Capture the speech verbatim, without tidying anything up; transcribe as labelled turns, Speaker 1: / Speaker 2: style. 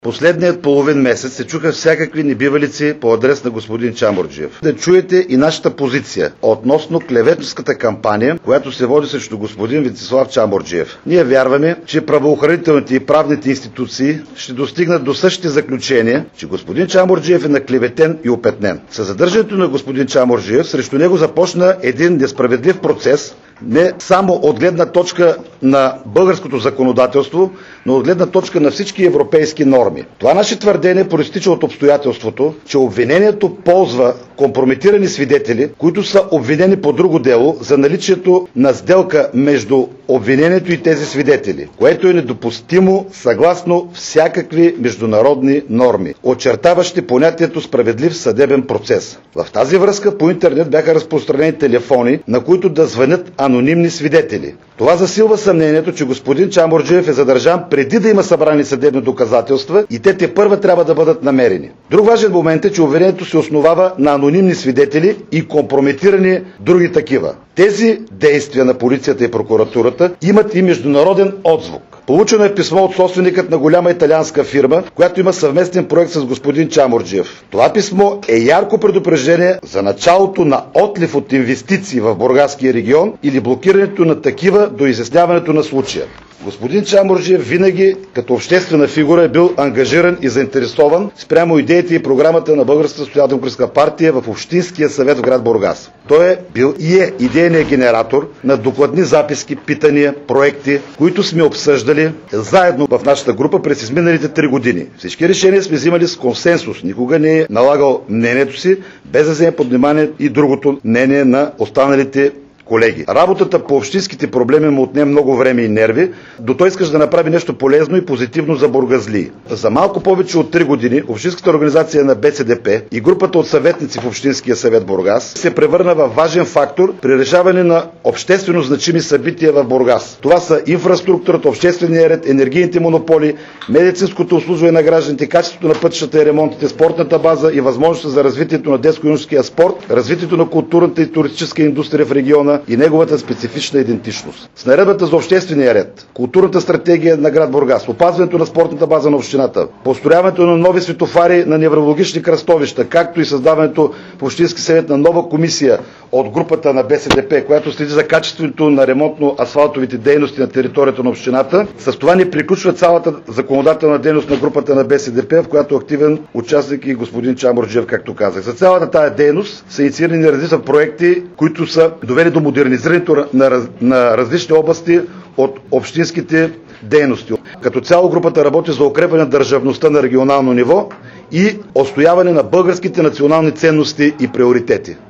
Speaker 1: Последният половин месец се чуха всякакви небивалици по адрес на господин Чаморджиев. Да чуете и нашата позиция относно клеветническата кампания, която се води срещу господин Венцислав Чаморджиев. Ние вярваме, че правоохранителните и правните институции ще достигнат до същите заключения, че господин Чаморджиев е наклеветен и опетнен. Със задържането на господин Чаморджиев срещу него започна един несправедлив процес, не само от гледна точка на българското законодателство, но от гледна точка на всички европейски норми. Това наше твърдение проистича от обстоятелството, че обвинението ползва компрометирани свидетели, които са обвинени по друго дело за наличието на сделка между обвинението и тези свидетели, което е недопустимо съгласно всякакви международни норми, очертаващи понятието справедлив съдебен процес. В тази връзка по интернет бяха разпространени телефони, на които да звънят анонимни свидетели. Това засилва съмнението, че господин Чаморджиев е задържан преди да има събрани съдебни доказателства и те тепърва трябва да бъдат намерени. Друг важен момент е, че обвинението се основава на анонимни свидетели и компрометирани други такива. Тези действия на полицията и прокуратурата имат и международен отзвук. Получено е писмо от собственикът на голяма италианска фирма, която има съвместен проект с господин Чаморджиев. Това писмо е ярко предупреждение за началото на отлив от инвестиции в Бургаския регион или блокирането на такива до изясняването на случая. Господин Чаморджиев винаги като обществена фигура е бил ангажиран и заинтересован спрямо идеите и програмата на Българската социалдемократическа партия в Общинския съвет в град Бургас. Той е бил и е идейният генератор на докладни записки, питания, проекти, които сме обсъждали заедно в нашата група през изминалите три години. Всички решения сме взимали с консенсус. Никога не е налагал мнението си, без да вземе под внимание и другото мнение на останалите колеги. Работата по общинските проблеми му отне много време и нерви, до той искаш да направи нещо полезно и позитивно за бургазлии. За малко повече от три години Общинската организация на Б С Д П и групата от съветници в Общинския съвет Бургас се превърна в важен фактор при решаване на обществено значими събития в Бургас. Това са инфраструктурата, обществения ред, енергийните монополи, медицинското обслужване на гражданите, качеството на пътищата и ремонтите, спортната база и възможността за развитието на детско-юношеския спорт, развитието на културната и туристическа индустрия в региона и неговата специфична идентичност. С наредбата за обществения ред, културната стратегия на град Бургас, опазването на спортната база на общината, построяването на нови светофари на неврологични кръстовища, както и създаването в Общински съвет на нова комисия от групата на Б С Д П, която следи за качеството на ремонтно-асфалтовите дейности на територията на общината. С това не приключва цялата законодателна дейност на групата на Б С Д П, в която активен участник и господин Чаморджиев, както казах. За цялата тая дейност са инициирани различни проекти, които са довели до модернизирането на, на различни области от общинските дейности. Като цяло групата работи за укрепване на държавността на регионално ниво и отстояване на българските национални ценности и приоритети.